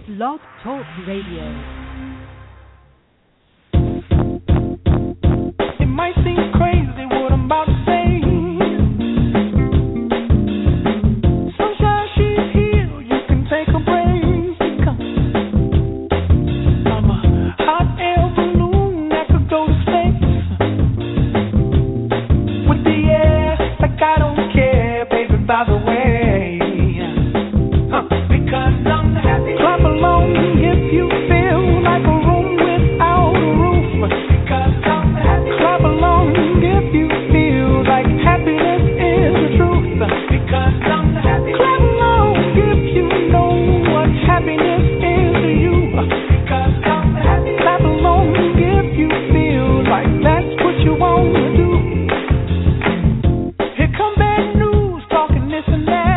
Blog Talk Radio. It might seem crazy what I'm about to say. Sunshine, she's here, you can take a break. I'm a hot air balloon that could go to space. With the air, like I don't care, baby, by the way. Because I'm happy. Clap along if you feel like a room without a roof. Because I'm happy. Clap along if you feel like happiness is the truth. Because I'm happy. Clap along if you know what happiness is to you. Because I'm happy. Clap along if you feel like that's what you want to do. Here come bad news talking this and that.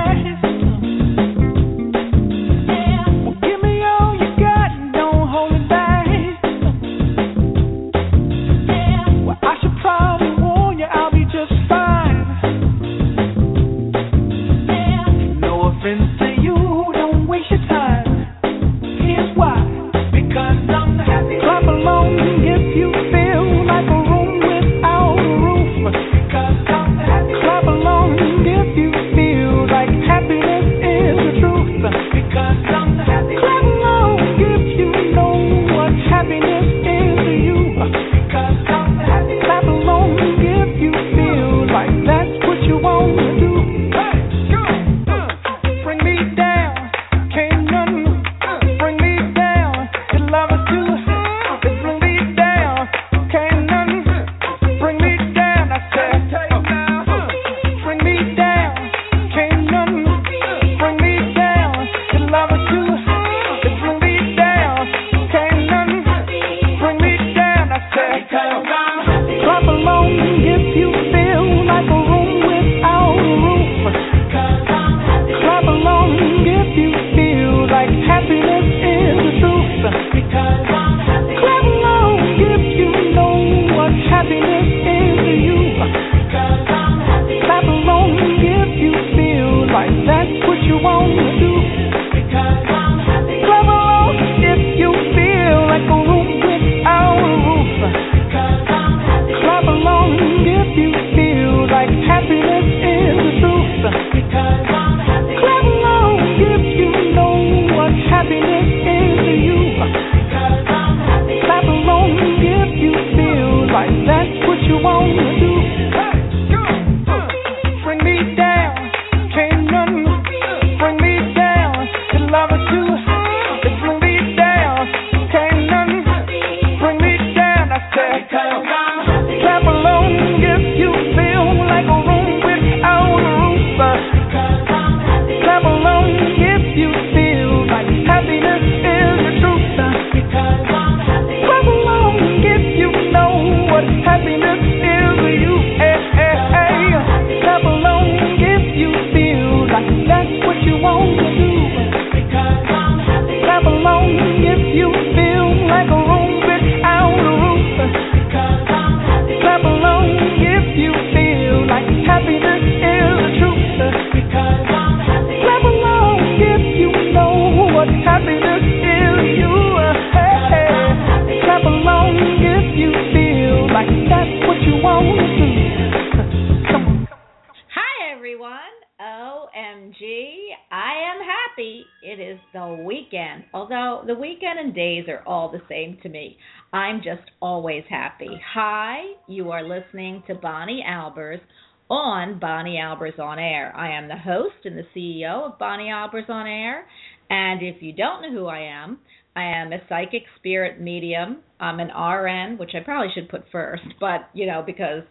Although the weekend and days are all the same to me, I'm just always happy. Hi, you are listening to Bonnie Albers on Bonnie Albers On Air. I am the host and the CEO of Bonnie Albers On Air, and if you don't know who I am a psychic spirit medium. I'm an RN, which I probably should put first, but, because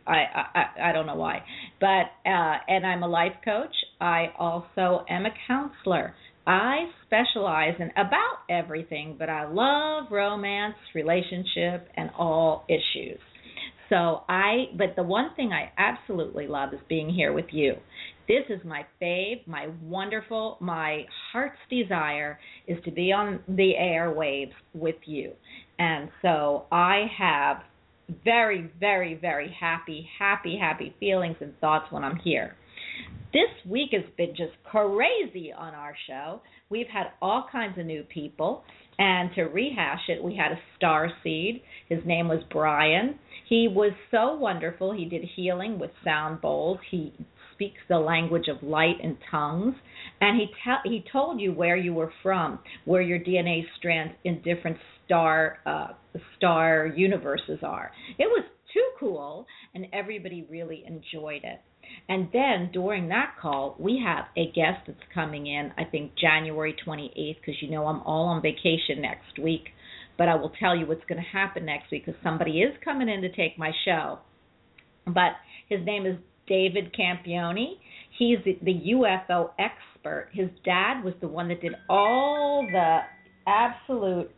I don't know why. But, and I'm a life coach. I also am a counselor. I specialize in about everything, but I love romance, relationship, and all issues. But the one thing I absolutely love is being here with you. This is my fave, my wonderful, my heart's desire is to be on the airwaves with you. And so I have very, very, very happy feelings and thoughts when I'm here. This week has been just crazy on our show. We've had all kinds of new people, and to rehash it, we had a star seed. His name was Brian. He was so wonderful. He did healing with sound bowls. He speaks the language of light and tongues, and he told you where you were from, where your DNA strands in different star universes are. It was too cool, and everybody really enjoyed it. And then during that call, we have a guest that's coming in, I think January 28th, because you know I'm all on vacation next week. But I will tell you what's going to happen next week, because somebody is coming in to take my show. But his name is David Campione. He's the UFO expert. His dad was the one that did all the absolute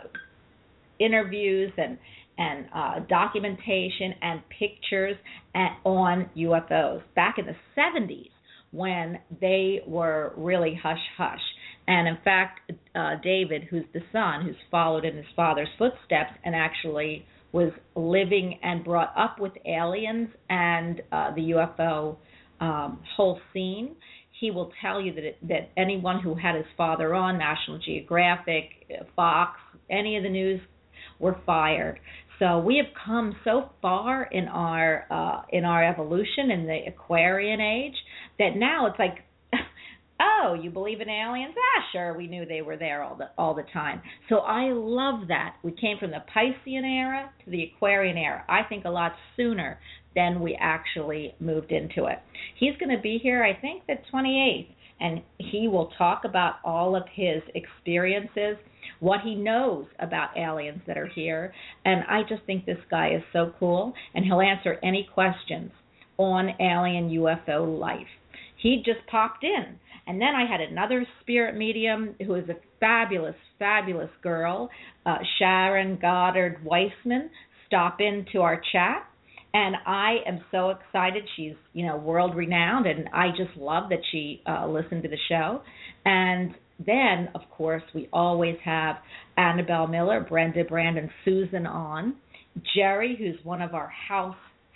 interviews and documentation and pictures on UFOs back in the 70s when they were really hush-hush. And in fact, David, who's the son, who's followed in his father's footsteps and actually was living and brought up with aliens and the UFO whole scene, he will tell you that anyone who had his father on, National Geographic, Fox, any of the news, were fired. So we have come so far in our evolution in the Aquarian age that now it's like, oh, you believe in aliens? Sure, we knew they were there all the time. So I love that. We came from the Piscean era to the Aquarian era. I think a lot sooner than we actually moved into it. He's going to be here, I think, the 28th, and he will talk about all of his experiences, what he knows about aliens that are here, and I just think this guy is so cool, and he'll answer any questions on alien UFO life. He just popped in, and then I had another spirit medium who is a fabulous, fabulous girl, Sharon Goddard Weissman, stop into our chat, and I am so excited. She's, world renowned, and I just love that she listened to the show. And then, of course, we always have Annabelle Miller, Brenda Brand, and Susan on. Jerry, who's one of our house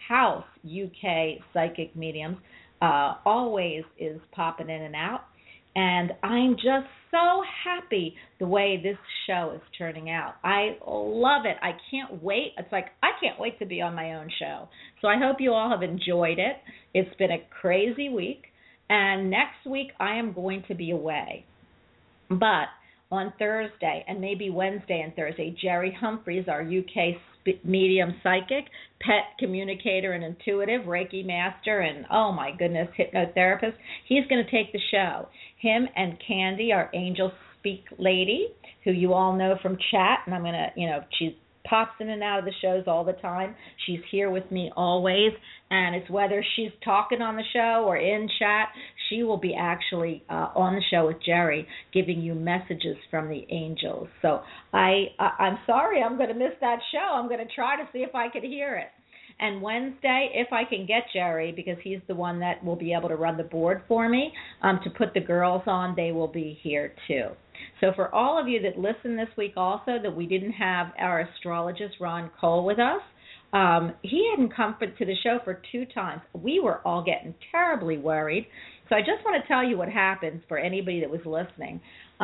UK psychic mediums, always is popping in and out. And I'm just so happy the way this show is turning out. I love it. I can't wait. It's like I can't wait to be on my own show. So I hope you all have enjoyed it. It's been a crazy week. And next week I am going to be away. But on Thursday and maybe Wednesday and Thursday, Jerry Humphreys, our UK medium psychic, pet communicator and intuitive, Reiki master, and oh my goodness, hypnotherapist, he's going to take the show. Him and Candy, our angel speak lady, who you all know from chat, and I'm going to, she pops in and out of the shows all the time. She's here with me always, and it's whether she's talking on the show or in chat, she will be actually on the show with Jerry giving you messages from the angels. So I'm sorry I'm going to miss that show. I'm going to try to see if I could hear it. And Wednesday, if I can get Jerry, because he's the one that will be able to run the board for me, to put the girls on, they will be here too. So for all of you that listened this week also, that we didn't have our astrologist Ron Cole with us, he hadn't come to the show for 2 times. We were all getting terribly worried. So I just want to tell you what happened for anybody that was listening.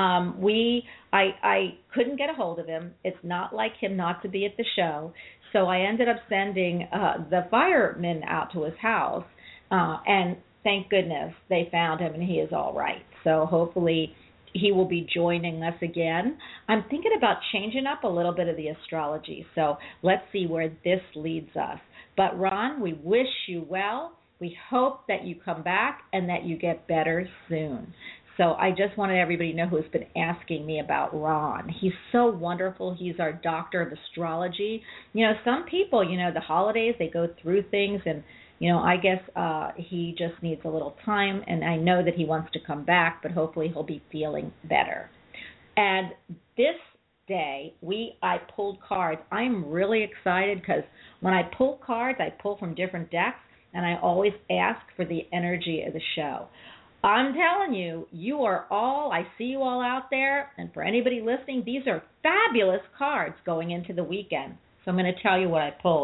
I couldn't get a hold of him. It's not like him not to be at the show. So I ended up sending the firemen out to his house, and thank goodness they found him and he is all right. So hopefully he will be joining us again. I'm thinking about changing up a little bit of the astrology, so let's see where this leads us. But Ron, we wish you well. We hope that you come back and that you get better soon. So I just wanted everybody to know who's been asking me about Ron. He's so wonderful. He's our doctor of astrology. Some people, the holidays, they go through things, and, I guess he just needs a little time, and I know that he wants to come back, but hopefully he'll be feeling better. And this day, I pulled cards. I'm really excited because when I pull cards, I pull from different decks, and I always ask for the energy of the show. I'm telling you, you are all, I see you all out there, and for anybody listening, these are fabulous cards going into the weekend. So I'm going to tell you what I pulled.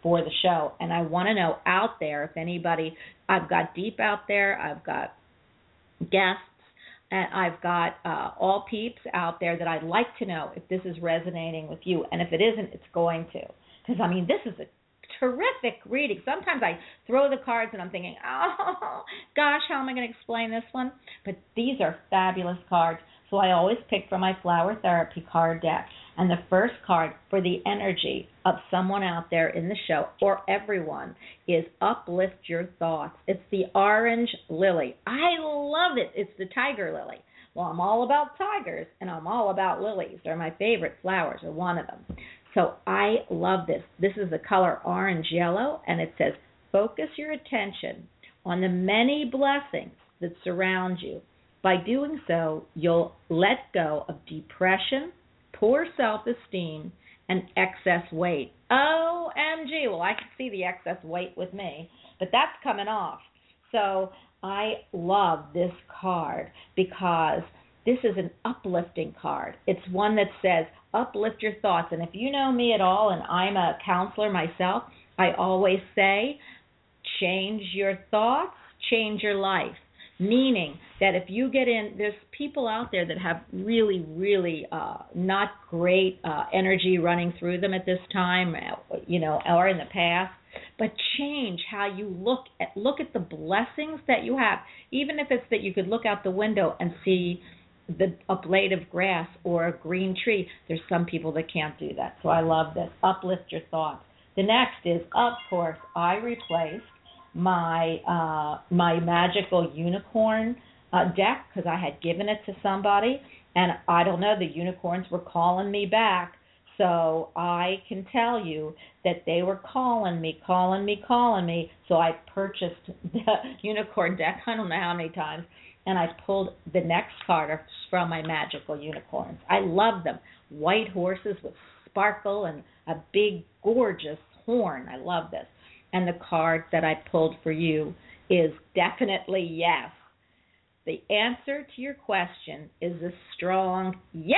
for the show. And I want to know out there if anybody, I've got Deep out there, I've got guests, and I've got all peeps out there that I'd like to know if this is resonating with you. And if it isn't, it's going to. Because, I mean, this is a terrific reading. Sometimes I throw the cards and I'm thinking, oh, gosh, how am I going to explain this one? But these are fabulous cards. So I always pick from my Flower Therapy card deck. And the first card for the energy of someone out there in the show, or everyone, is Uplift Your Thoughts. It's the orange lily. I love it. It's the tiger lily. Well, I'm all about tigers, and I'm all about lilies. They're my favorite flowers, or one of them. So I love this. This is the color orange-yellow, and it says, focus your attention on the many blessings that surround you. By doing so, you'll let go of depression, poor self-esteem, and excess weight. OMG. Well, I can see the excess weight with me, but that's coming off. So I love this card because this is an uplifting card. It's one that says, uplift your thoughts. And if you know me at all, and I'm a counselor myself, I always say, change your thoughts, change your life. Meaning that if you get in, there's people out there that have really, really not great energy running through them at this time, or in the past. But change how you look at the blessings that you have. Even if it's that you could look out the window and see a blade of grass or a green tree. There's some people that can't do that. So I love this. Uplift your thoughts. The next is, of course, I replaced my magical unicorn deck because I had given it to somebody, and I don't know, the unicorns were calling me back. So I can tell you that they were calling me. So I purchased the unicorn deck, I don't know how many times, and I pulled the next card from my magical unicorns. I love them. White horses with sparkle and a big, gorgeous horn. I love this. And the card that I pulled for you is definitely yes. The answer to your question is a strong yes.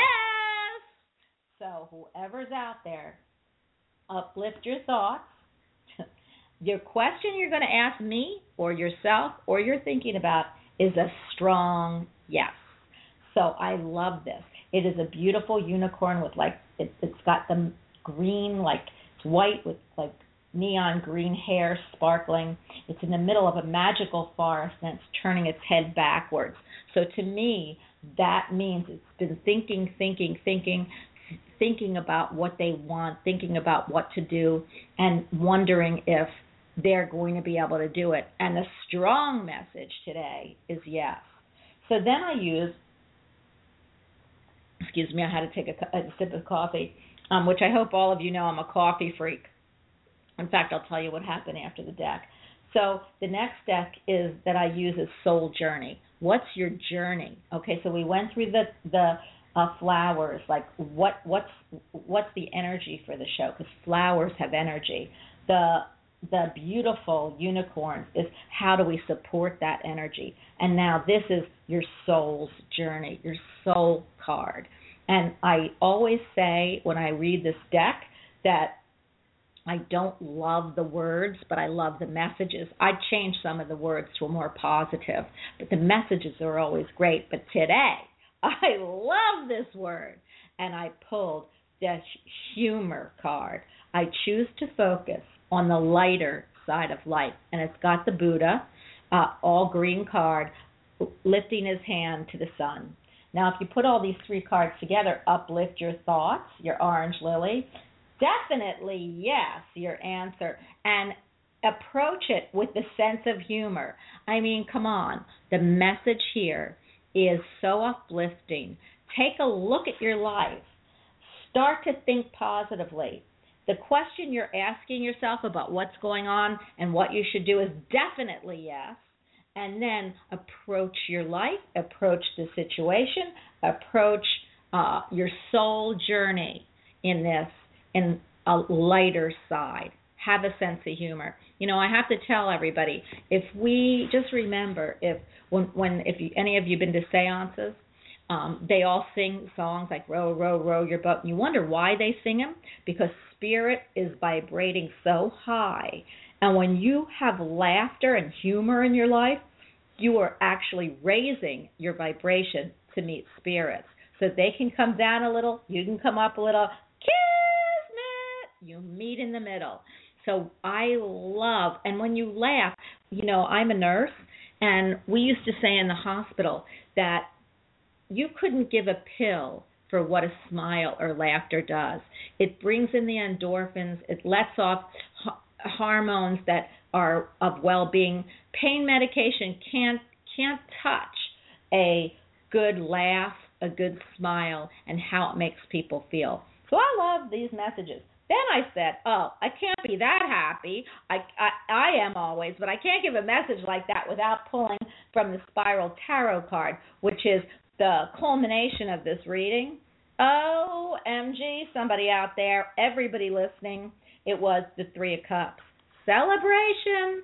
So whoever's out there, uplift your thoughts. Your question you're going to ask me or yourself or you're thinking about is a strong yes. So I love this. It is a beautiful unicorn with it's got the green, it's white with neon green hair sparkling. It's in the middle of a magical forest and it's turning its head backwards. So to me, that means it's been thinking about what they want, thinking about what to do, and wondering if they're going to be able to do it. And the strong message today is yes. So then I use, I had to take a sip of coffee, which I hope all of you know I'm a coffee freak. In fact, I'll tell you what happened after the deck. So the next deck is that I use is Soul Journey. What's your journey? Okay, so we went through the flowers, what's the energy for the show? Because flowers have energy. The beautiful unicorn is how do we support that energy? And now this is your soul's journey, your soul card. And I always say when I read this deck that I don't love the words, but I love the messages. I changed some of the words to a more positive, but the messages are always great. But today, I love this word, and I pulled the humor card. I choose to focus on the lighter side of life, and it's got the Buddha, all green card, lifting his hand to the sun. Now, if you put all these three cards together, uplift your thoughts, your orange lily, definitely yes, your answer, and approach it with the sense of humor. I mean, come on, the message here is so uplifting. Take a look at your life. Start to think positively. The question you're asking yourself about what's going on and what you should do is definitely yes. And then approach your life, approach the situation, approach your soul journey in a lighter side. Have a sense of humor. I have to tell everybody, if we just remember, if any of you been to seances, They all sing songs like row, row, row your boat. And you wonder why they sing them? Because spirit is vibrating so high. And when you have laughter and humor in your life, you are actually raising your vibration to meet spirits. So they can come down a little, you can come up a little, kismet, you meet in the middle. So I love, and when you laugh, I'm a nurse, and we used to say in the hospital that you couldn't give a pill for what a smile or laughter does. It brings in the endorphins. It lets off hormones that are of well-being. Pain medication can't touch a good laugh, a good smile, and how it makes people feel. So I love these messages. Then I said, oh, I can't be that happy. I am always, but I can't give a message like that without pulling from the Spiral Tarot card, which is the culmination of this reading. OMG, somebody out there, everybody listening, it was the Three of Cups. Celebration.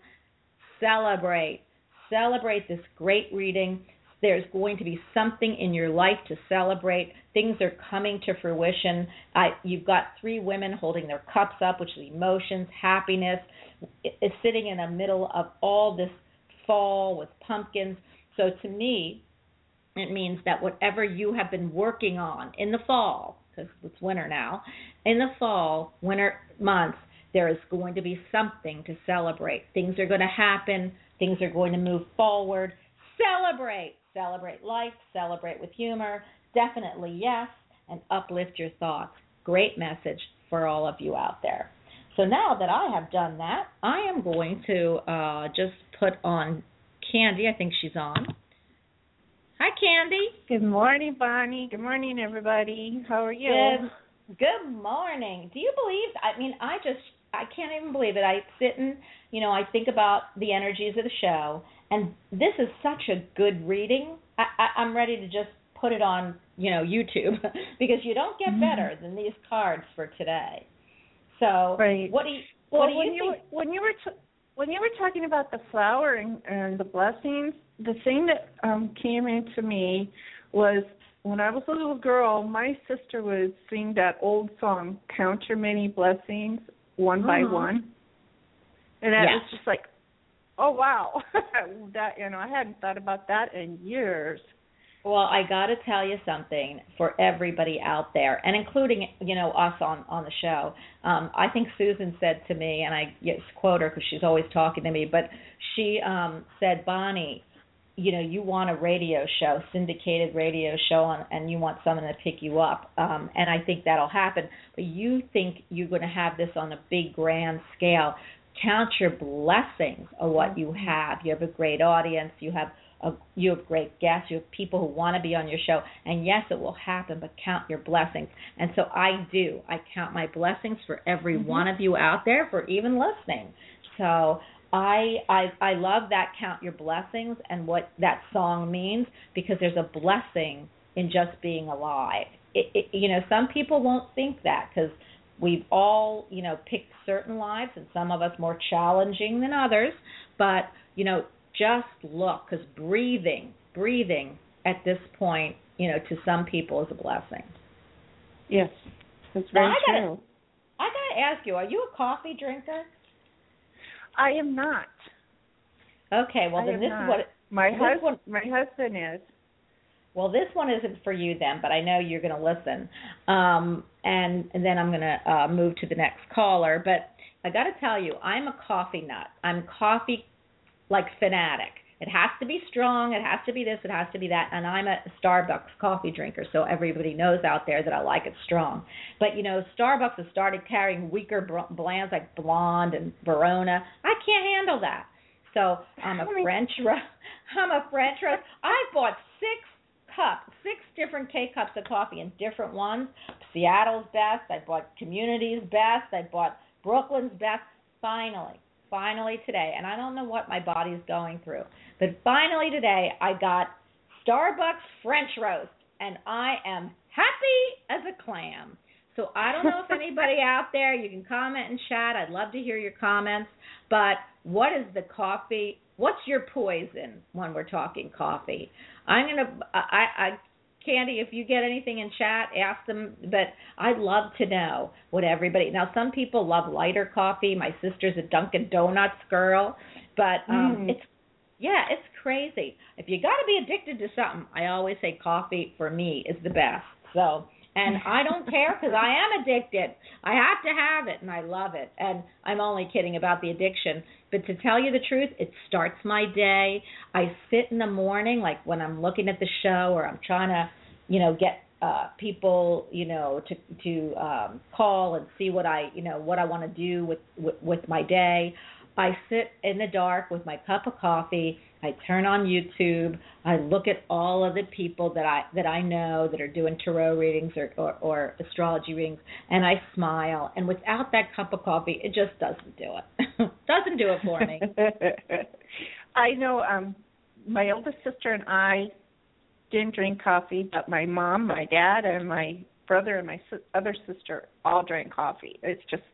Celebrate this great reading. There's going to be something in your life to celebrate. Things are coming to fruition. You've got three women holding their cups up, which is emotions, happiness. It's sitting in the middle of all this fall with pumpkins. So to me, it means that whatever you have been working on in the fall, because it's winter now, in the fall, winter months, there is going to be something to celebrate. Things are going to happen. Things are going to move forward. Celebrate. Celebrate life. Celebrate with humor. Definitely yes. And uplift your thoughts. Great message for all of you out there. So now that I have done that, I am going to just put on Candy. I think she's on. Hi, Candy. Good morning, Bonnie. Good morning, everybody. How are you? Good morning. Do you believe, I can't even believe it. I sit and, I think about the energies of the show, and this is such a good reading. I'm ready to just put it on, YouTube, because you don't get better than these cards for today. So right. What do you think? When you were talking about the flower and the blessings, the thing that came into me was when I was a little girl, my sister would sing that old song, Count Your Many Blessings, One by One. And that was just like, oh, wow. That I hadn't thought about that in years. Well, I got to tell you something for everybody out there, and including, us on the show. I think Susan said to me, and I quote her because she's always talking to me, but she said, Bonnie, you want a radio show, syndicated radio show, and you want someone to pick you up. And I think that'll happen. But you think you're going to have this on a big, grand scale. Count your blessings of what you have. You have a great audience. You have great guests. You have people who want to be on your show. And, yes, it will happen, but count your blessings. And so I do. I count my blessings for every one of you out there for even listening. So I love that count your blessings and what that song means, because there's a blessing in just being alive. Some people won't think that because we've all, picked certain lives, and some of us more challenging than others. But, just look, because breathing at this point, to some people is a blessing. Yes, that's very true. I got to ask you, are you a coffee drinker? I am not. Okay, well, then this is what... My husband is. Well, this one isn't for you then, but I know you're going to listen. And then I'm going to move to the next caller. But I got to tell you, I'm a coffee nut. I'm coffee, fanatic. It has to be strong. It has to be this. It has to be that. And I'm a Starbucks coffee drinker, so everybody knows out there that I like it strong. But, Starbucks has started carrying weaker blends like Blonde and Verona. I can't handle that. So I'm a French roast. I bought 6 different K-cups of coffee in different ones. Seattle's best. I bought Community's best. I bought Brooklyn's best. Finally today, and I don't know what my body's going through, but finally today I got Starbucks French roast, and I am happy as a clam. So I don't know if anybody out there, you can comment and chat. I'd love to hear your comments, but what is the coffee? What's your poison when we're talking coffee? I Candy, if you get anything in chat, ask them. But I'd love to know what everybody. Now, some people love lighter coffee. My sister's a Dunkin' Donuts girl, but it's crazy. If you got to be addicted to something, I always say coffee for me is the best. So. And I don't care because I am addicted. I have to have it, and I love it. And I'm only kidding about the addiction. But to tell you the truth, it starts my day. I sit in the morning, like when I'm looking at the show or I'm trying to, get people, to call and see what I want to do with my day. I sit in the dark with my cup of coffee. I turn on YouTube. I look at all of the people that I know that are doing tarot readings or astrology readings, and I smile. And without that cup of coffee, it just doesn't do it. Doesn't do it for me. I know my oldest sister and I didn't drink coffee, but my mom, my dad, and my brother and my other sister all drank coffee. It's just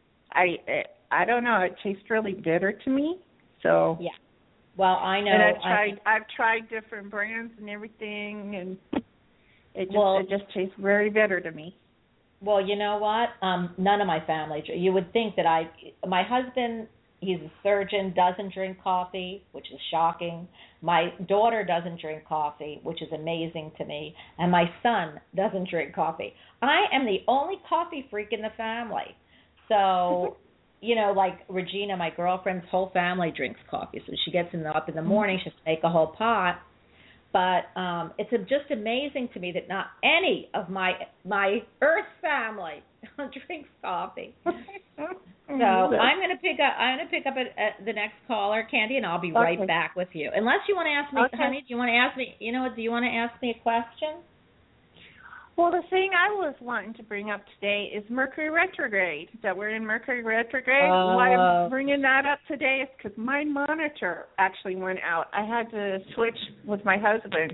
I don't know. It tastes really bitter to me. So yeah. Well, I know. And I've tried different brands and everything, and it just tastes very bitter to me. Well, you know what? None of my family. You would think that my husband, he's a surgeon, doesn't drink coffee, which is shocking. My daughter doesn't drink coffee, which is amazing to me, and my son doesn't drink coffee. I am the only coffee freak in the family. So. Like Regina, my girlfriend's whole family drinks coffee. So she gets up in the morning, she'll make a whole pot. But it's just amazing to me that not any of my Earth family drinks coffee. So I'm going to pick up at the next caller, Candy, and I'll be right back with you. Unless you want to ask me, honey, do you want to ask me? Do you want to ask me a question? Well, the thing I was wanting to bring up today is Mercury retrograde, that we're in Mercury retrograde. Why I'm bringing that up today is because my monitor actually went out. I had to switch with my husband.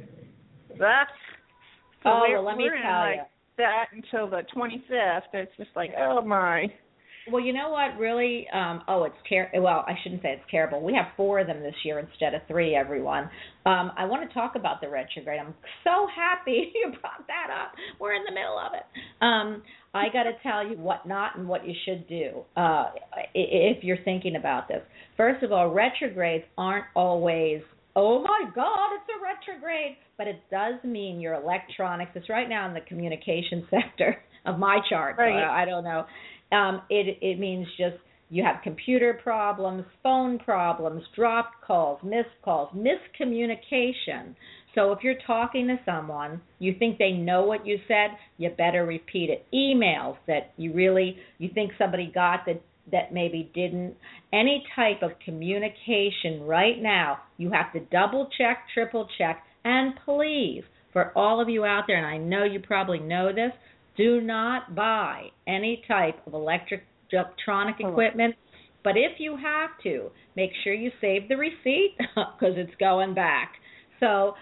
Well, let me tell you. That until the 25th. It's just like, oh, my. Well, you know what, really, it's terrible. Well, I shouldn't say it's terrible. We have 4 of them this year instead of 3, everyone. I want to talk about the retrograde. I'm so happy you brought that up. We're in the middle of it. I got to tell you what not and what you should do if you're thinking about this. First of all, retrogrades aren't always, oh, my God, it's a retrograde. But it does mean your electronics. It's right now in the communication sector of my chart. Right. So I don't know. It means just you have computer problems, phone problems, dropped calls, missed calls, miscommunication. So if you're talking to someone, you think they know what you said, you better repeat it. Emails that you think somebody got that maybe didn't. Any type of communication right now, you have to double check, triple check, and please, for all of you out there, and I know you probably know this, do not buy any type of electronic equipment, but if you have to, make sure you save the receipt because it's going back. So,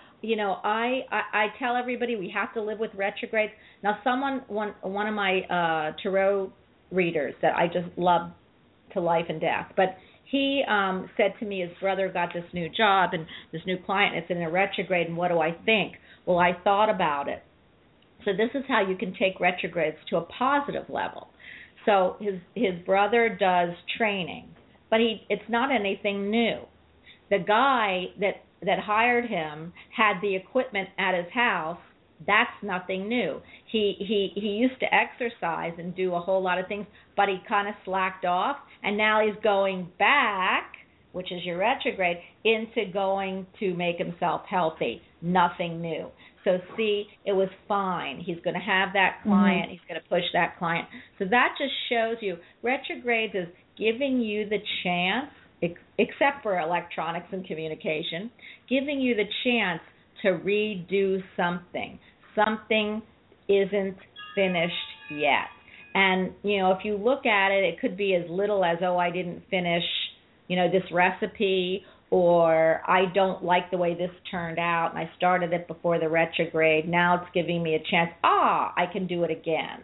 I tell everybody we have to live with retrogrades. Now, one of my tarot readers that I just love to life and death, but he said to me his brother got this new job and this new client, it's in a retrograde, and what do I think? Well, I thought about it. So this is how you can take retrogrades to a positive level. So his brother does training, but it's not anything new. The guy that hired him had the equipment at his house. That's nothing new. He used to exercise and do a whole lot of things, but he kind of slacked off, and now he's going back, which is your retrograde, into going to make himself healthy. Nothing new. So see, it was fine. He's going to have that client. Mm-hmm. He's going to push that client. So that just shows you retrogrades is giving you the chance, except for electronics and communication, giving you the chance to redo something. Something isn't finished yet. And, if you look at it, it could be as little as, I didn't finish, this recipe, or I don't like the way this turned out, and I started it before the retrograde. Now it's giving me a chance. I can do it again.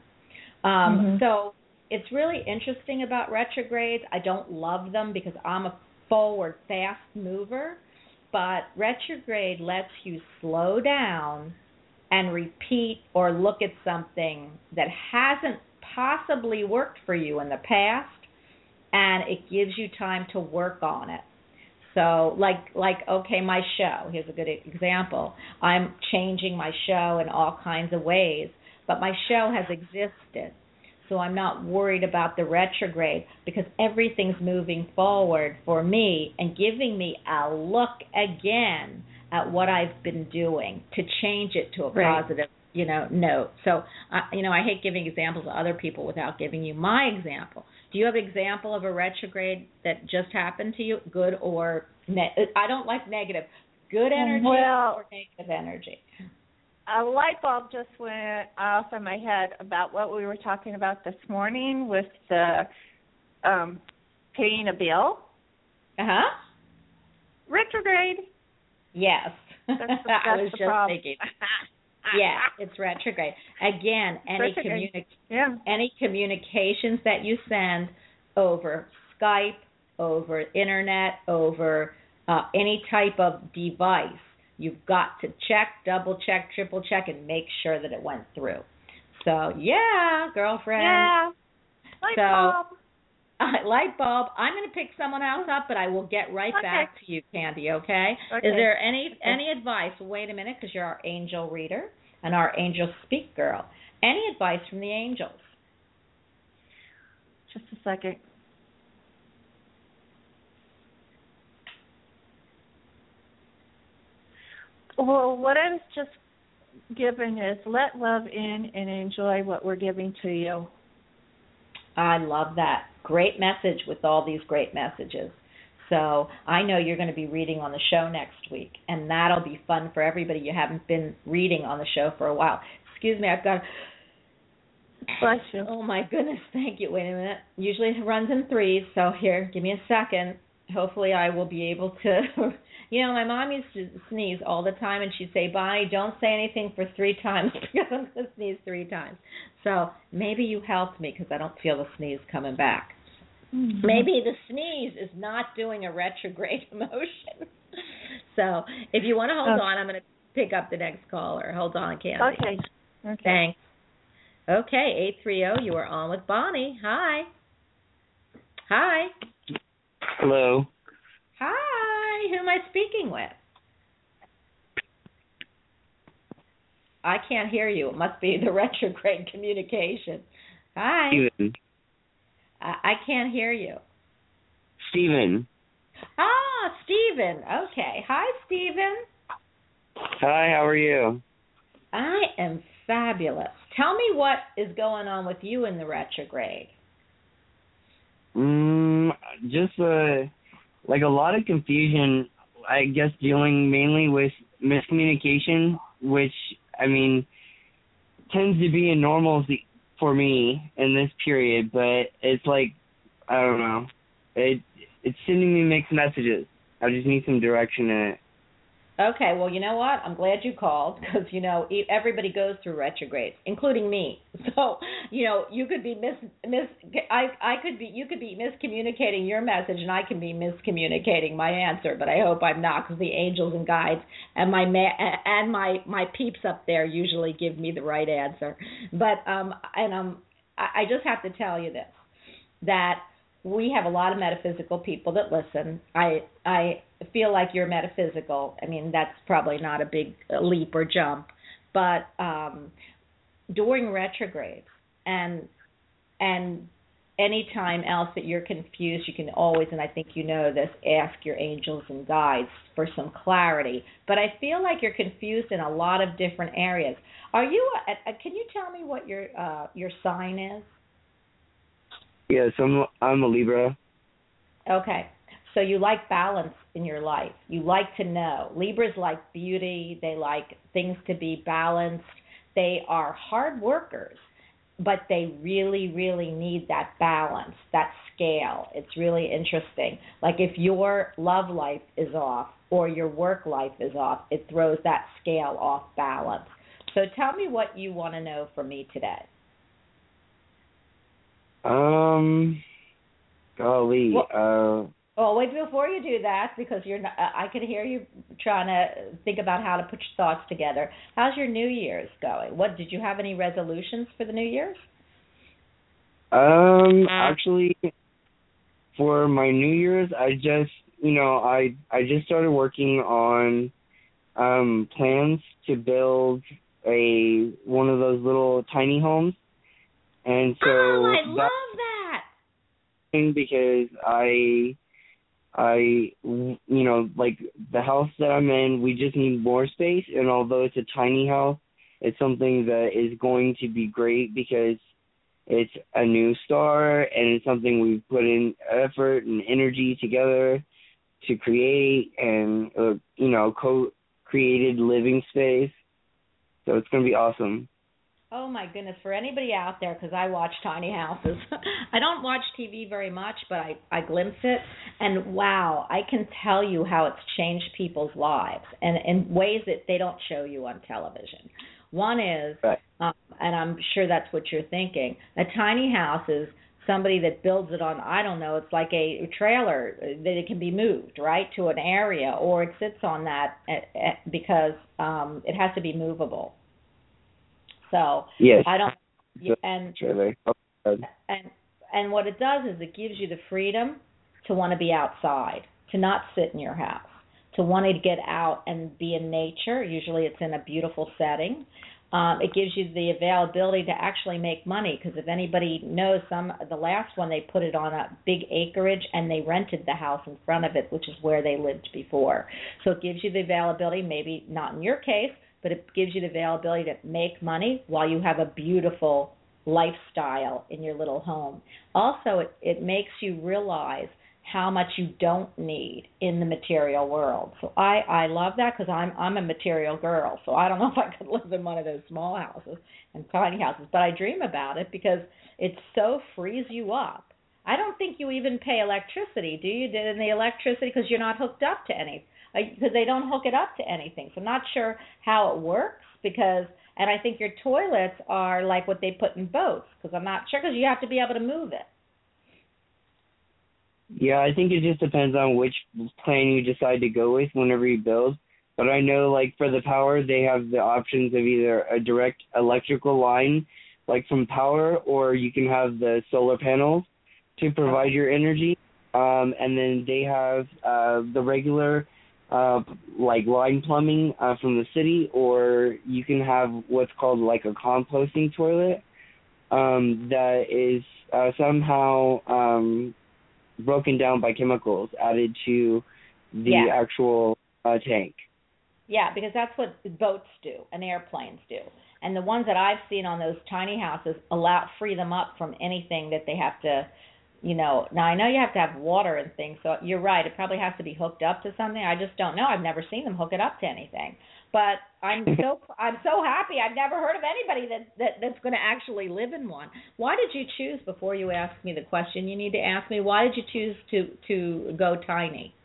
So it's really interesting about retrogrades. I don't love them because I'm a forward, fast mover, but retrograde lets you slow down and repeat or look at something that hasn't possibly worked for you in the past, and it gives you time to work on it. So okay, my show, here's a good example. I'm changing my show in all kinds of ways, but my show has existed. So I'm not worried about the retrograde because everything's moving forward for me and giving me a look again at what I've been doing to change it to a positive, note. So, I hate giving examples of other people without giving you my example. Do you have an example of a retrograde that just happened to you, good or I don't like negative, good energy or negative energy? A light bulb just went off in my head about what we were talking about this morning with the paying a bill. Retrograde. Yes. That's I was the just problem. thinking. Yeah, it's retrograde. Again, any communications that you send over Skype, over internet, over any type of device, you've got to check, double check, triple check, and make sure that it went through. So, yeah, girlfriend. Yeah. Light bulb. I'm going to pick someone else up, but I will get right back to you, Candy, okay? Is there any advice? Wait a minute, because you're our angel reader and our angel speak girl. Any advice from the angels? Just a second. Well, what I was just given is let love in and enjoy what we're giving to you. I love that. Great message with all these great messages. So I know you're going to be reading on the show next week, and that'll be fun for everybody. You haven't been reading on the show for a while. Excuse me, I've got... Bless you. Oh, my goodness. Thank you. Wait a minute. Usually it runs in threes, so here, give me a second. Hopefully I will be able to... my mom used to sneeze all the time, and she'd say, Bonnie, don't say anything for 3 times because I'm going to sneeze 3 times. So maybe you helped me because I don't feel the sneeze coming back. Mm-hmm. Maybe the sneeze is not doing a retrograde emotion. So if you want to hold on, I'm going to pick up the next caller. Hold on, Candy. Okay. Thanks. Okay, 830, you are on with Bonnie. Hi. Hello. Hi, who am I speaking with? I can't hear you. It must be the retrograde communication. Hi. Steven. I can't hear you. Steven. Steven. Okay. Hi, Steven. Hi, how are you? I am fabulous. Tell me what is going on with you in the retrograde. Just like a lot of confusion, I guess, dealing mainly with miscommunication, which, tends to be a normalcy for me in this period, but it's like, I don't know, it's sending me mixed messages. I just need some direction in it. Okay, well, you know what? I'm glad you called because, everybody goes through retrogrades, including me. So, you could be you could be miscommunicating your message, and I can be miscommunicating my answer. But I hope I'm not, because the angels and guides and my peeps up there usually give me the right answer. But I just have to tell you this, that we have a lot of metaphysical people that listen. I feel like you're metaphysical. That's probably not a big leap or jump. But during retrogrades and any time else that you're confused, you can always, and I think you know this, ask your angels and guides for some clarity. But I feel like you're confused in a lot of different areas. Are you? Can you tell me what your sign is? Yes, I'm a Libra. Okay. So you like balance in your life. You like to know. Libras like beauty. They like things to be balanced. They are hard workers, but they really, really need that balance, that scale. It's really interesting. Like if your love life is off or your work life is off, it throws that scale off balance. So tell me what you want to know from me today. Golly. Well, wait before you do that because you're not, I can hear you trying to think about how to put your thoughts together. How's your New Year's going? What did you have any resolutions for the New Year's? Actually, for my New Year's, I just, I just started working on plans to build one of those little tiny homes, and so I love that. Because like the house that I'm in, we just need more space, and although it's a tiny house, it's something that is going to be great because it's a new star, and it's something we've put in effort and energy together to create, and co-created living space. So it's going to be awesome. Oh my goodness, for anybody out there, because I watch tiny houses. I don't watch TV very much, but I glimpse it, and wow, I can tell you how it's changed people's lives, and in ways that they don't show you on television. One is, right. And I'm sure that's what you're thinking, a tiny house is somebody that builds it on, I don't know, it's like a trailer that it can be moved, right, to an area, or it sits on that because it has to be movable. So yes. I don't, and what it does is it gives you the freedom to want to be outside, to not sit in your house, to want to get out and be in nature. Usually it's in a beautiful setting. It gives you the availability to actually make money, because if anybody knows, the last one they put it on a big acreage and they rented the house in front of it, which is where they lived before. So it gives you the availability, maybe not in your case, but it gives you the availability to make money while you have a beautiful lifestyle in your little home. Also, it makes you realize how much you don't need in the material world. So I love that, because I'm a material girl, so I don't know if I could live in one of those small houses and tiny houses, but I dream about it because it so frees you up. I don't think you even pay electricity, do you? In the electricity, because you're not hooked up to anything. Because they don't hook it up to anything. So I'm not sure how it works, and I think your toilets are like what they put in boats, because I'm not sure, because you have to be able to move it. Yeah, I think it just depends on which plan you decide to go with whenever you build. But I know, like, for the power, they have the options of either a direct electrical line, like from power, or you can have the solar panels to provide your energy. And then they have the regular like line plumbing from the city, or you can have what's called like a composting toilet that is somehow broken down by chemicals added to the actual tank. Yeah, because that's what boats do and airplanes do. And the ones that I've seen on those tiny houses free them up from anything that they have to, now I know you have to have water and things, so you're right, it probably has to be hooked up to something. I just don't know. I've never seen them hook it up to anything. But I'm so happy. I've never heard of anybody that's going to actually live in one. Why did you choose, before you ask me the question you need to ask me, why did you choose to go tiny?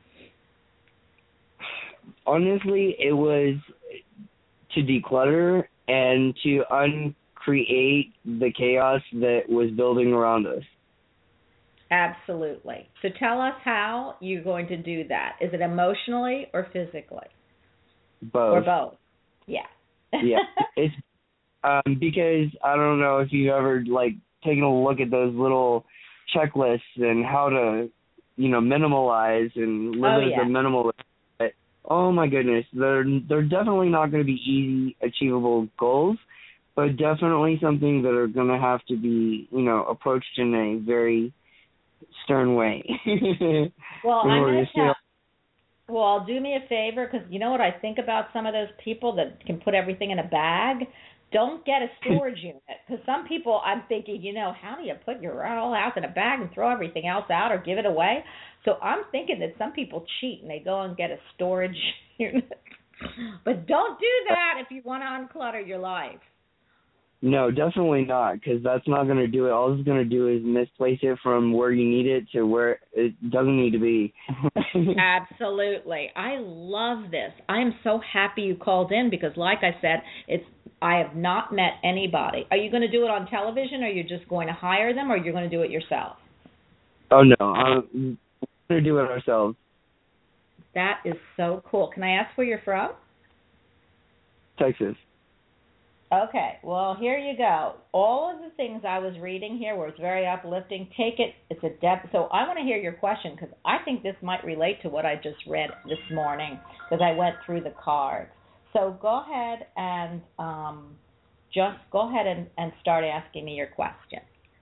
Honestly, it was to declutter and to uncreate the chaos that was building around us. Absolutely. So tell us how you're going to do that. Is it emotionally or physically? Both. Or both. Yeah. Yeah. It's because I don't know if you've ever taken a look at those little checklists and how to, minimalize and live as a minimalist. But, oh my goodness, they're definitely not going to be easy, achievable goals, but definitely something that are going to have to be, approached in a very stern way. Well, I'm going to tell. Well, do me a favor, because you know what I think about some of those people that can put everything in a bag? Don't get a storage unit, because some people, I'm thinking, how do you put your whole house in a bag and throw everything else out or give it away? So I'm thinking that some people cheat and they go and get a storage unit. But don't do that if you want to unclutter your life. No, definitely not, because that's not going to do it. All it's going to do is misplace it from where you need it to where it doesn't need to be. Absolutely. I love this. I am so happy you called in, because like I said, I have not met anybody. Are you going to do it on television, or you're just going to hire them, or you're going to do it yourself? Oh, no. to do it ourselves. That is so cool. Can I ask where you're from? Texas. Okay, well, here you go. All of the things I was reading here was very uplifting. Take it, it's a depth. So I want to hear your question because I think this might relate to what I just read this morning because I went through the cards. So go ahead and just go ahead and start asking me your question.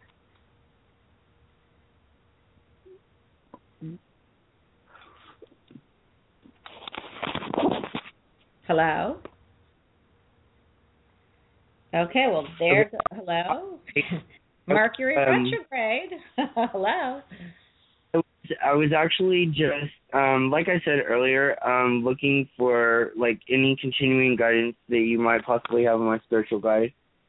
Hello? Okay, well, there's hello. Mercury retrograde. Hello. I was actually just, like I said earlier, looking for like any continuing guidance that you might possibly have on my spiritual guide.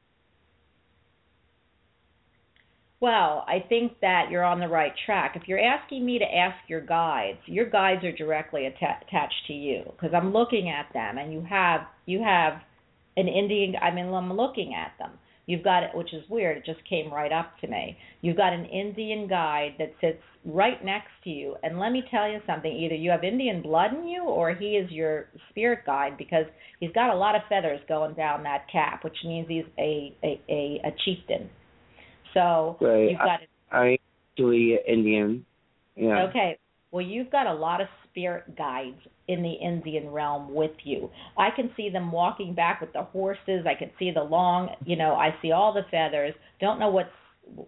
Well, I think that you're on the right track. If you're asking me to ask your guides are directly attached to you because I'm looking at them, and you have an Indian. I mean, I'm looking at them. You've got it, which is weird. It just came right up to me. You've got an Indian guide that sits right next to you. And let me tell you something. Either you have Indian blood in you or he is your spirit guide because he's got a lot of feathers going down that cap, which means he's a chieftain. So right. You've got I'm actually Indian. Yeah. Okay. Well, you've got a lot of spirit guides in the Indian realm with you. I can see them walking back with the horses. I can see the long, I see all the feathers. Don't know what,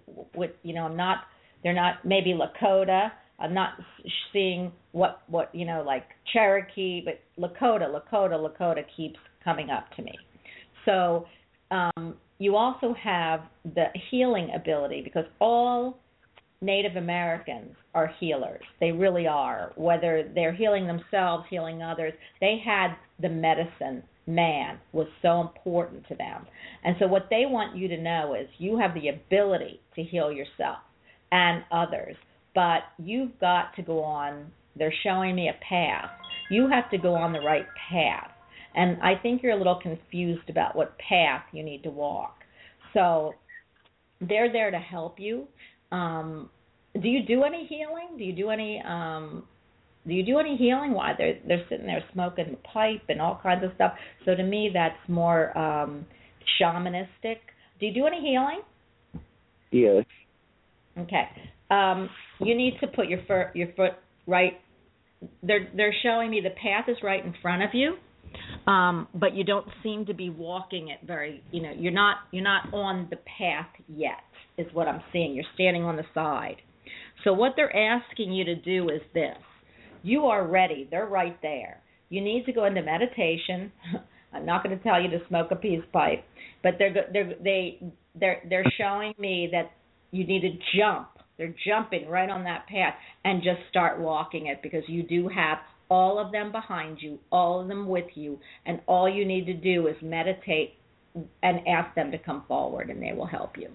they're not, maybe Lakota. I'm not seeing what, like Cherokee, but Lakota keeps coming up to me. So you also have the healing ability because all Native Americans are healers. They really are. Whether they're healing themselves, healing others, they had the medicine man was so important to them. And so what they want you to know is you have the ability to heal yourself and others, but you've got to go on, they're showing me a path. You have to go on the right path. And I think you're a little confused about what path you need to walk. So they're there to help you. Do you do any healing? Do you do any healing? Why they're sitting there smoking the pipe and all kinds of stuff. So to me, that's more shamanistic. Do you do any healing? Yes. Okay. You need to put your foot right. They're showing me the path is right in front of you, but you don't seem to be walking it very. You're not on the path yet. Is what I'm seeing. You're standing on the side. So what they're asking you to do is this. You are ready. They're right there. You need to go into meditation. I'm not going to tell you to smoke a peace pipe, but they're showing me that you need to jump. They're jumping right on that path and just start walking it because you do have all of them behind you, all of them with you, and all you need to do is meditate and ask them to come forward and they will help you.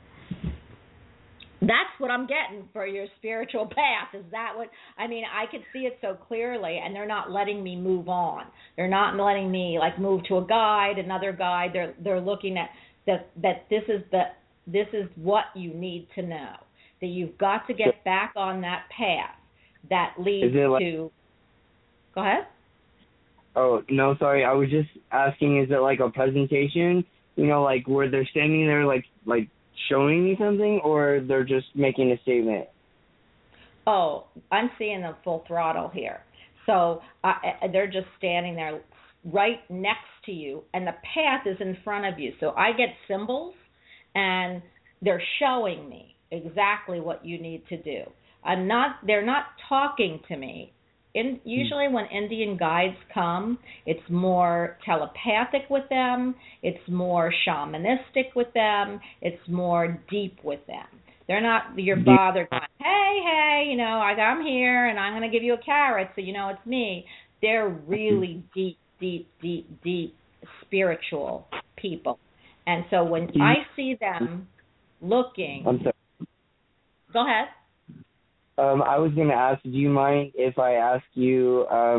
That's what I'm getting for your spiritual path. Is that what I mean? I could see it so clearly, and they're not letting me move on. They're not letting me move to a guide, another guide. They're looking at that this is what you need to know. That you've got to get back on that path that leads to. Go ahead. Oh no, sorry. I was just asking. Is it like a presentation? Where they're standing there, like showing me something, or they're just making a statement? Oh, I'm seeing them full throttle here. So they're just standing there right next to you, and the path is in front of you. So I get symbols, and they're showing me exactly what you need to do. They're not talking to me. Usually when Indian guides come, it's more telepathic with them, it's more shamanistic with them, it's more deep with them. They're not your father going, hey, I'm here and I'm going to give you a carrot so it's me. They're really deep spiritual people. And so when I see them looking... I'm sorry. Go ahead. I was going to ask, do you mind if I ask you,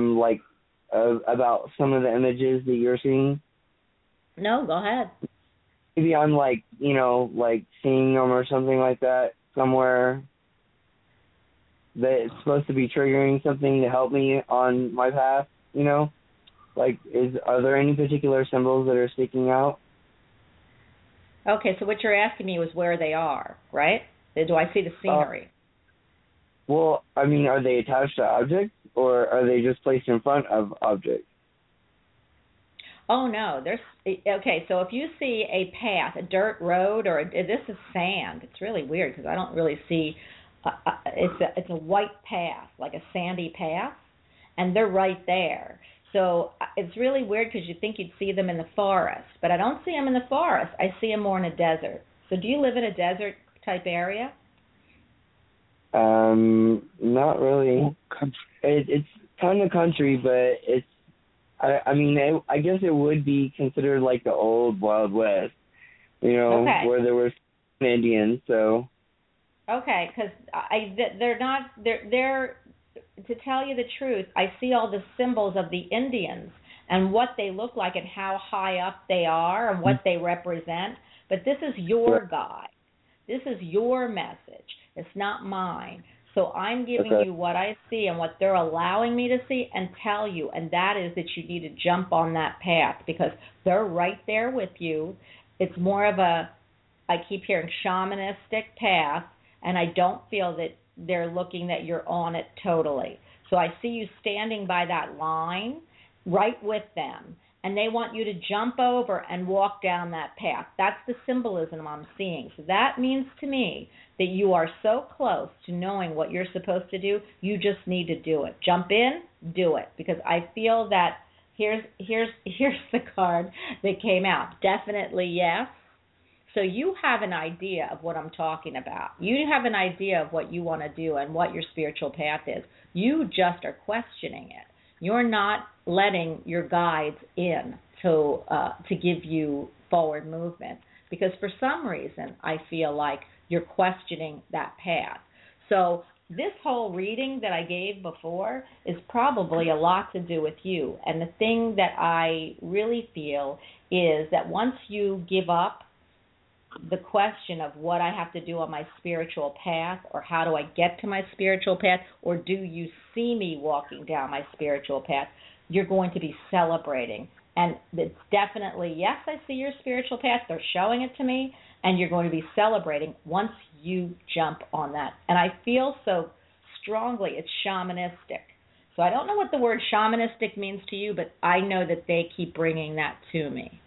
about some of the images that you're seeing? No, go ahead. Maybe I'm, seeing them or something like that somewhere. that it's supposed to be triggering something to help me on my path, you know? Like, are there any particular symbols that are sticking out? Okay, so what you're asking me was where they are, right? Do I see the scenery? Well, I mean, are they attached to objects, or are they just placed in front of objects? Oh, no. Okay, so if you see a path, a dirt road, or this is sand. It's really weird because I don't really see, it's a white path, like a sandy path, and they're right there. So it's really weird because you think you'd see them in the forest, but I don't see them in the forest. I see them more in a desert. So do you live in a desert type area? Not really. It's kind of country, but it's, I mean, I guess it would be considered like the old Wild West, you know, okay. Where there were Indians, so. Okay, because they're, to tell you the truth, I see all the symbols of the Indians and what they look like and how high up they are and what they represent, but this is your guide. This is your message. It's not mine. So I'm giving you what I see and what they're allowing me to see and tell you, and that is that you need to jump on that path because they're right there with you. It's more of a, I keep hearing shamanistic path, and I don't feel that they're looking that you're on it totally. So I see you standing by that line right with them, and they want you to jump over and walk down that path. That's the symbolism I'm seeing. So that means to me that you are so close to knowing what you're supposed to do, you just need to do it. Jump in, do it, because I feel that here's the card that came out. Definitely yes. So you have an idea of what I'm talking about. You have an idea of what you want to do and what your spiritual path is. You just are questioning it. You're not letting your guides in to give you forward movement because for some reason I feel like you're questioning that path. So this whole reading that I gave before is probably a lot to do with you. And the thing that I really feel is that once you give up the question of what I have to do on my spiritual path or how do I get to my spiritual path or do you see me walking down my spiritual path, you're going to be celebrating. And it's definitely, yes, I see your spiritual path. They're showing it to me, and you're going to be celebrating once you jump on that. And I feel so strongly it's shamanistic. So I don't know what the word shamanistic means to you, but I know that they keep bringing that to me.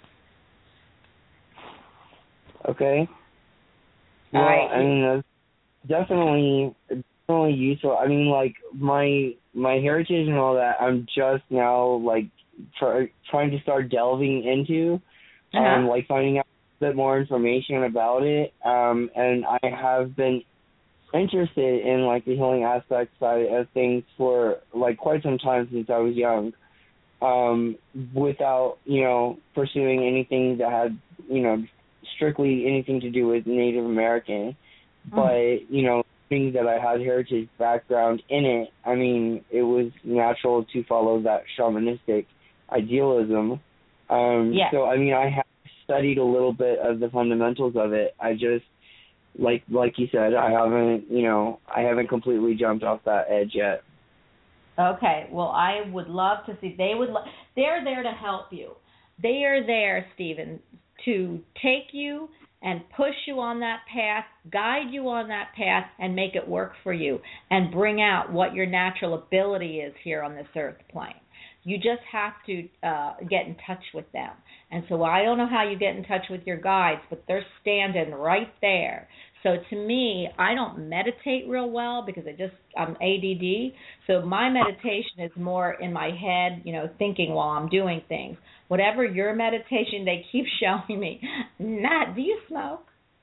Okay. Well, all right. I mean, that's definitely useful. I mean, like, my heritage and all that, I'm just now, like, trying to start delving into, like, finding out a bit more information about it. And I have been interested in, like, the healing aspect side of things for, like, quite some time since I was young, without, you know, pursuing anything that had, you know, strictly anything to do with Native American, but, you know, being that I had heritage background in it, I mean, it was natural to follow that shamanistic idealism. So, I mean, I have studied a little bit of the fundamentals of it. I just, like you said, I haven't completely jumped off that edge yet. Okay, well, I would love to see, they're there to help you. They are there, Stephen, to take you and push you on that path, guide you on that path, and make it work for you, and bring out what your natural ability is here on this earth plane. You just have to get in touch with them. And so I don't know how you get in touch with your guides, but they're standing right there. So to me, I don't meditate real well because I'm ADD. So my meditation is more in my head, you know, thinking while I'm doing things. Whatever your meditation, they keep showing me. Nat, do you smoke?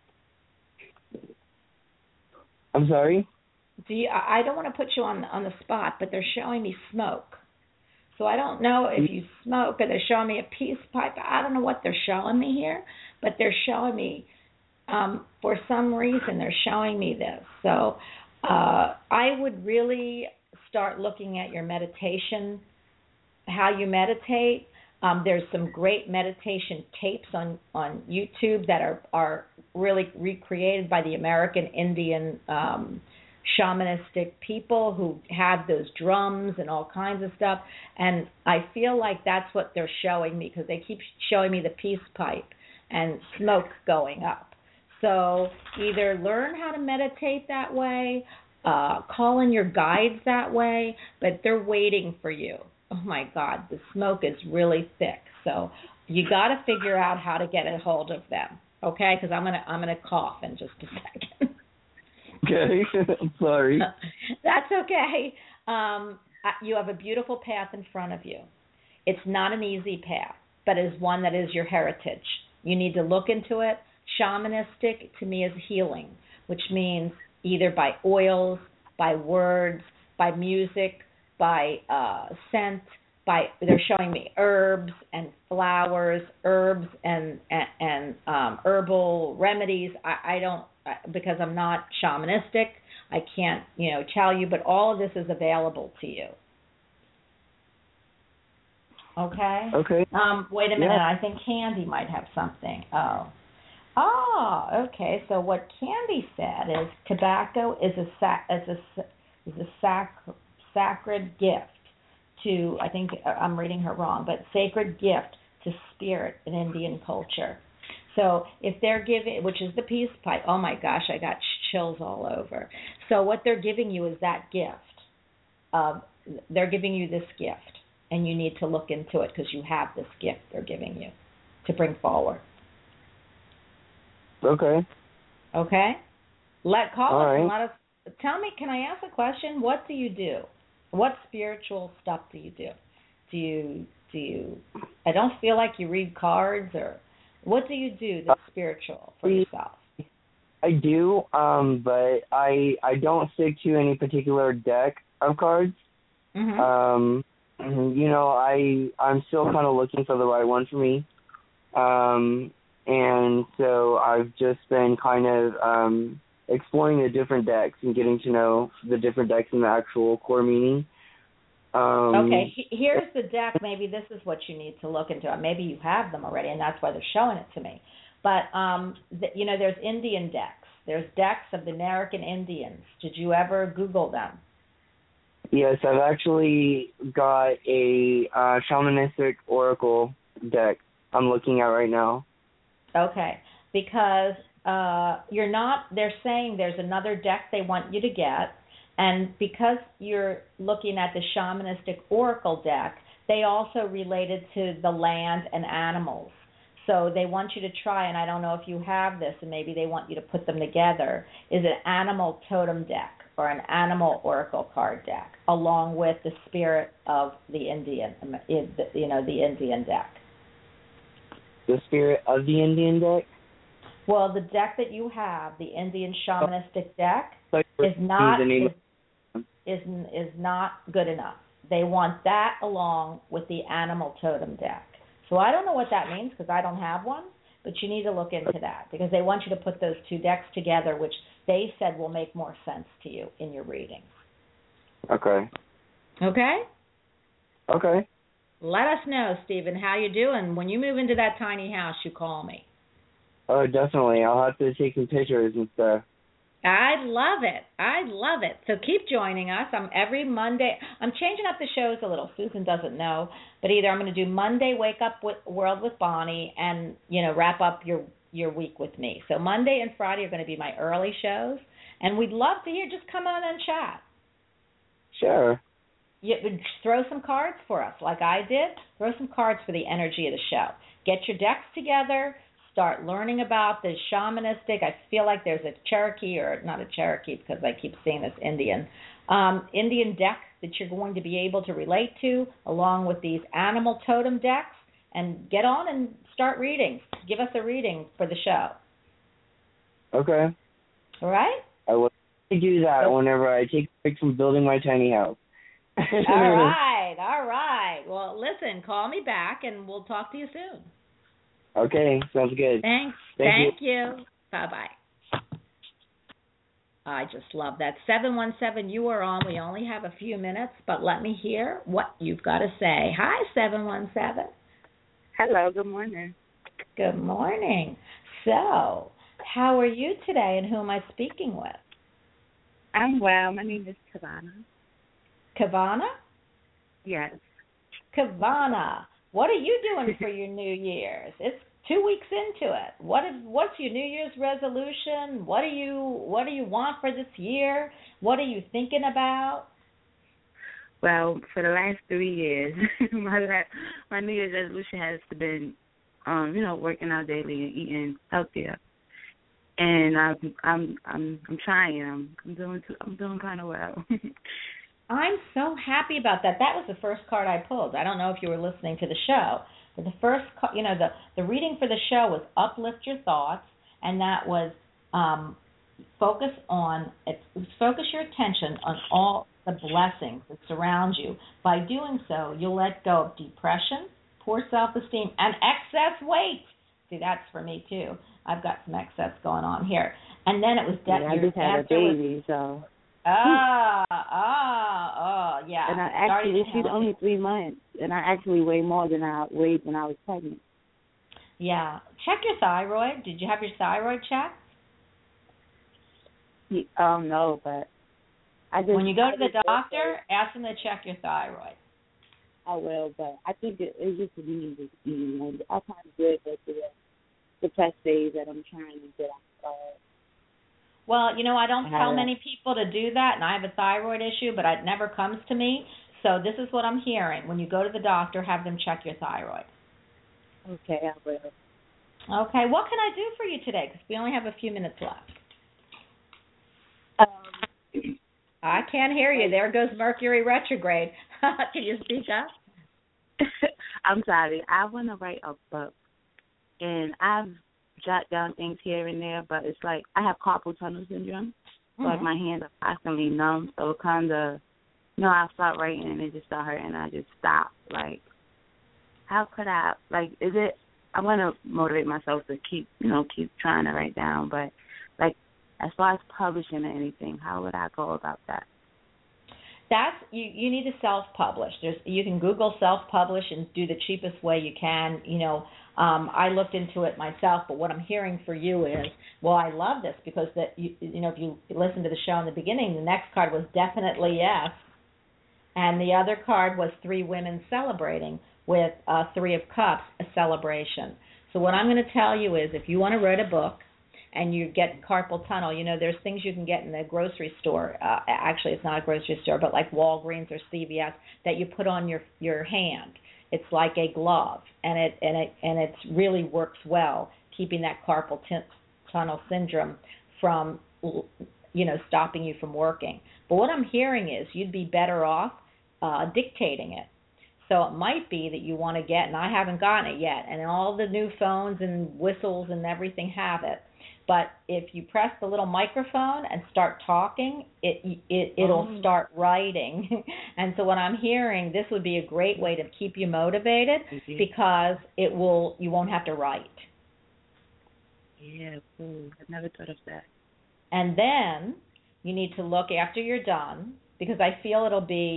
I'm sorry? I don't want to put you on the spot, but they're showing me smoke. So I don't know if you smoke or they're showing me a peace pipe. I don't know what they're showing me here, but they're showing me, for some reason, they're showing me this. So I would really start looking at your meditation, how you meditate. There's some great meditation tapes on YouTube that are really recreated by the American Indian shamanistic people who have those drums and all kinds of stuff. And I feel like that's what they're showing me, because they keep showing me the peace pipe and smoke going up. So either learn how to meditate that way, call in your guides that way, but they're waiting for you. Oh my God, the smoke is really thick. So you got to figure out how to get a hold of them, okay? Because I'm gonna cough in just a second. Okay, I'm sorry. That's okay. You have a beautiful path in front of you. It's not an easy path, but it is one that is your heritage. You need to look into it. Shamanistic to me is healing, which means either by oils, by words, by music, by scent. They're showing me herbs and flowers, herbs and herbal remedies. I don't, because I'm not shamanistic, I can't tell you, but all of this is available to you. Okay. Okay. Wait a minute. Yeah. I think Candy might have something. Okay. So what Candy said is tobacco is a sacred gift to, I think I'm reading her wrong, but sacred gift to spirit in Indian culture. So if they're giving, which is the peace pipe, oh my gosh, I got chills all over. So what they're giving you is that gift. They're giving you this gift, and you need to look into it because you have this gift they're giving you to bring forward. Okay. Okay? Call all us right. and let us, tell me, can I ask a question? What do you do? What spiritual stuff do you do? Do you, I don't feel like you read cards, or what do you do that's spiritual for yourself? I do, but I don't stick to any particular deck of cards. Mm-hmm. I'm still kind of looking for the right one for me. And so I've just been kind of exploring the different decks and getting to know the different decks and the actual core meaning. Okay, here's the deck. Maybe this is what you need to look into. Maybe you have them already, and that's why they're showing it to me. But, there's Indian decks. There's decks of the American Indians. Did you ever Google them? Yes, I've actually got a shamanistic oracle deck I'm looking at right now. Okay, because they're saying there's another deck they want you to get, and because you're looking at the shamanistic oracle deck, they also related to the land and animals. So they want you to try, and I don't know if you have this, and maybe they want you to put them together, is an animal totem deck or an animal oracle card deck, along with the spirit of the Indian, the Indian deck. The spirit of the Indian deck? Well, the deck that you have, the Indian shamanistic deck, is not good enough. They want that along with the animal totem deck. So I don't know what that means because I don't have one, but you need to look into that because they want you to put those two decks together, which they said will make more sense to you in your reading. Okay. Okay? Okay. Let us know, Stephen, how you doing. When you move into that tiny house, you call me. Oh, definitely. I'll have to take some pictures and stuff. I love it. So keep joining us. Every Monday. I'm changing up the shows a little. Susan doesn't know, but either I'm going to do Monday Wake Up with World with Bonnie and wrap up your week with me. So Monday and Friday are going to be my early shows, and we'd love to hear. Just come on and chat. Sure. You throw some cards for us, like I did. Throw some cards for the energy of the show. Get your decks together. Start learning about the shamanistic. I feel like there's a Cherokee, or not a Cherokee because I keep seeing this Indian deck that you're going to be able to relate to, along with these animal totem decks, and get on and start reading. Give us a reading for the show. Okay. All right? I will do that whenever I take a break from building my tiny house. All right. Well, listen, call me back, and we'll talk to you soon. Okay, sounds good. Thanks. Thank you. Bye-bye. I just love that. 717, you are on. We only have a few minutes, but let me hear what you've got to say. Hi, 717. Hello, good morning. Good morning. So, how are you today, and who am I speaking with? I'm well. My name is Kavana. Kavana? Yes. Kavana, what are you doing for your New Year's? It's 2 weeks into it. What's your New Year's resolution? What do you want for this year? What are you thinking about? Well, for the last 3 years, my New Year's resolution has been, working out daily and eating healthier. And I'm trying. I'm doing kind of well. I'm so happy about that. That was the first card I pulled. I don't know if you were listening to the show, but the first, the reading for the show was Uplift Your Thoughts, and that was focus your attention on all the blessings that surround you. By doing so, you'll let go of depression, poor self-esteem, and excess weight. See, that's for me too. I've got some excess going on here. And then it was I just had a baby, so. Yeah. And she's only 3 months, and I actually weigh more than I weighed when I was pregnant. Yeah. Check your thyroid. Did you have your thyroid checked? No, but when you go to the doctor, ask them to check your thyroid. I will, but I think it just means I'm kind of good with the depressed days that I'm trying to get out. Well, I don't tell many people to do that, and I have a thyroid issue, but it never comes to me. So this is what I'm hearing. When you go to the doctor, have them check your thyroid. Okay, I will. Okay, what can I do for you today? Because we only have a few minutes left. I can't hear you. There goes Mercury retrograde. Can you speak up? I'm sorry. I want to write a book, and I've jot down things here and there, but it's like I have carpal tunnel syndrome, so like my hands are constantly numb. So it kind of, I start writing and it just start hurting, and I just stop. Like, how could I? Like, I want to motivate myself to keep trying to write down, but like as far as publishing or anything, how would I go about that? That's you need to self-publish. You can Google self-publish and do the cheapest way you can. I looked into it myself, but what I'm hearing for you is, well, I love this because if you listen to the show in the beginning, the next card was definitely yes, and the other card was 3 women celebrating with 3 of Cups, a celebration. So what I'm going to tell you is, if you want to write a book and you get carpal tunnel, there's things you can get in the grocery store. Actually, it's not a grocery store, but like Walgreens or CVS that you put on your hand. It's like a glove, and it really works well, keeping that carpal tunnel syndrome from stopping you from working. But what I'm hearing is you'd be better off dictating it. So it might be that you want to get, and I haven't gotten it yet, and all the new phones and whistles and everything have it. But if you press the little microphone and start talking, it'll start writing. And so what I'm hearing, this would be a great way to keep you motivated because you won't have to write. Yeah, cool. I never thought of that. And then you need to look after you're done, because I feel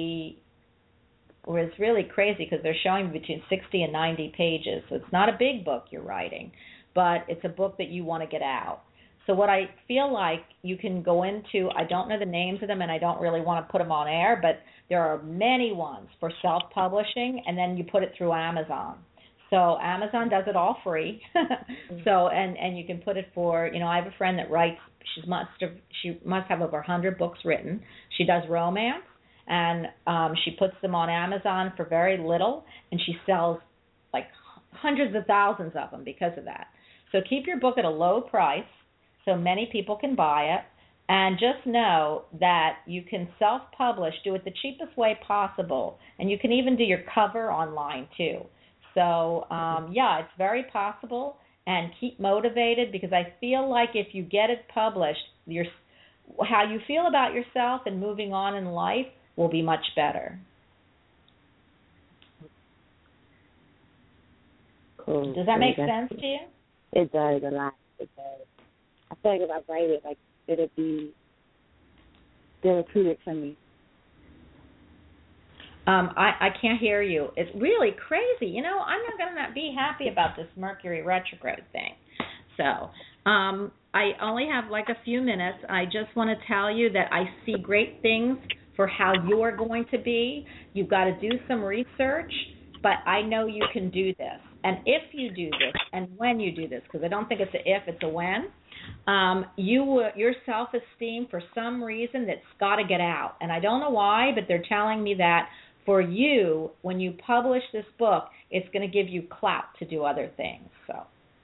it's really crazy because they're showing between 60 and 90 pages. So it's not a big book you're writing, but it's a book that you want to get out. So what I feel like you can go into, I don't know the names of them and I don't really want to put them on air, but there are many ones for self-publishing, and then you put it through Amazon. So Amazon does it all free. So and you can put it for, I have a friend that writes, she must have over 100 books written. She does romance, and she puts them on Amazon for very little, and she sells like hundreds of thousands of them because of that. So keep your book at a low price so many people can buy it, and just know that you can self-publish, do it the cheapest way possible, and you can even do your cover online too. So, it's very possible, and keep motivated, because I feel like if you get it published, how you feel about yourself and moving on in life will be much better. Cool. Does that make sense to you? It does a lot. It does. I feel like if I write it, like, it'll be therapeutic for me. I can't hear you. It's really crazy. I'm not going to be happy about this Mercury retrograde thing. So I only have like a few minutes. I just want to tell you that I see great things for how you're going to be. You've got to do some research, but I know you can do this. And if you do this, and when you do this, because I don't think it's a if, it's a when, your self-esteem, for some reason, that's got to get out. And I don't know why, but they're telling me that for you, when you publish this book, it's going to give you clout to do other things. So,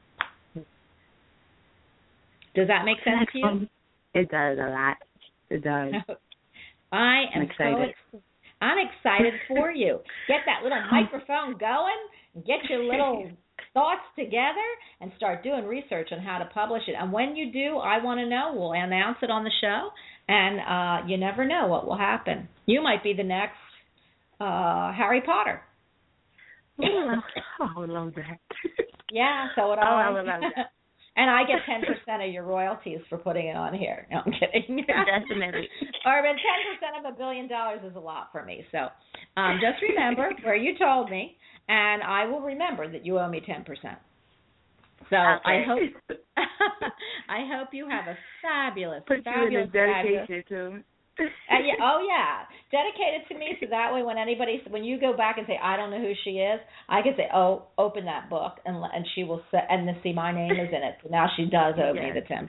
does that make sense to you? It does a lot. It does. I am excited. I'm excited for you. Get that little microphone going, get your little thoughts together, and start doing research on how to publish it. And when you do, I want to know. We'll announce it on the show, and you never know what will happen. You might be the next Harry Potter. Oh, I would love that. Yeah, so would I. Oh, I would love that. And I get 10% of your royalties for putting it on here. No, I'm kidding. Definitely. Or 10% of $1 billion is a lot for me. So just remember where you told me, and I will remember that you owe me 10%. So okay. I hope you have a fabulous, Put fabulous, you in a dedication too. Dedicated to me, so that way when you go back and say I don't know who she is, I can say, oh, open that book, and she will say, and then see my name is in it. So now she does owe me the 10%.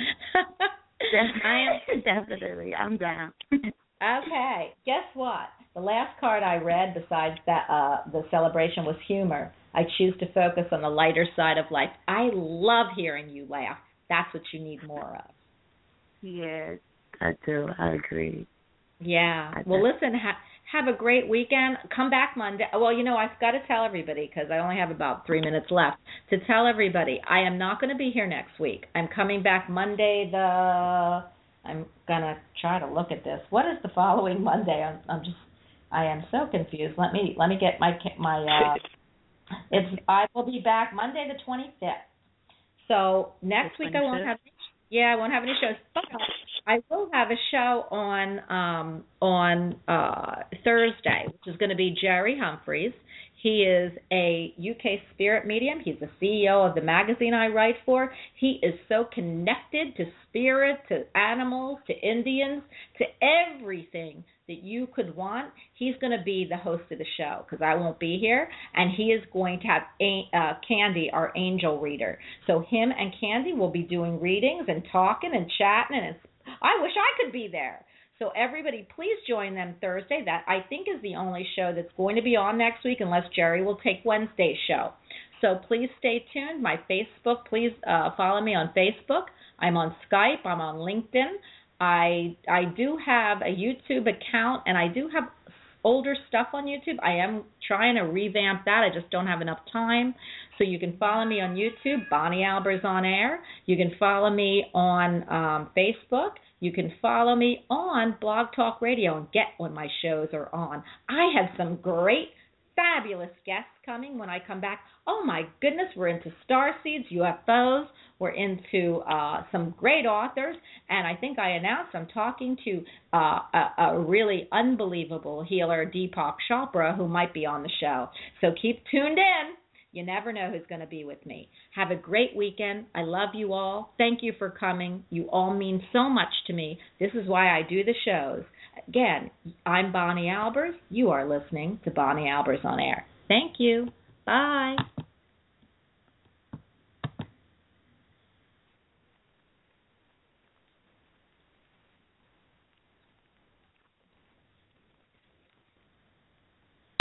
Definitely, I'm down. Okay, guess what? The last card I read, besides that, the celebration, was humor. I choose to focus on the lighter side of life. I love hearing you laugh. That's what you need more of. Yes. I do. I agree. Yeah. Well, listen, have a great weekend. Come back Monday. Well, I've got to tell everybody, because I only have about 3 minutes left, to tell everybody I am not going to be here next week. I'm coming back Monday I'm going to try to look at this. What is the following Monday? I am so confused. Let me get my I will be back Monday the 25th. So next week I won't have any shows. But I will have a show on Thursday, which is going to be Jerry Humphreys. He is a UK spirit medium. He's the CEO of the magazine I write for. He is so connected to spirit, to animals, to Indians, to everything that you could want. He's going to be the host of the show, because I won't be here, and he is going to have Candy, our angel reader. So him and Candy will be doing readings and talking and chatting, and I wish I could be there. So everybody, please join them Thursday. That, I think, is the only show that's going to be on next week, unless Jerry will take Wednesday's show. So please stay tuned. My Facebook, please follow me on Facebook. I'm on Skype. I'm on LinkedIn. I do have a YouTube account, and I do have older stuff on YouTube. I am trying to revamp that. I just don't have enough time. So you can follow me on YouTube, Bonnie Albers on Air. You can follow me on Facebook. You can follow me on Blog Talk Radio and get when my shows are on. I have some great, fabulous guests coming when I come back. Oh, my goodness, we're into starseeds, UFOs. We're into some great authors. And I think I announced I'm talking to a really unbelievable healer, Deepak Chopra, who might be on the show. So keep tuned in. You never know who's going to be with me. Have a great weekend. I love you all. Thank you for coming. You all mean so much to me. This is why I do the shows. Again, I'm Bonnie Albers. You are listening to Bonnie Albers on Air. Thank you. Bye.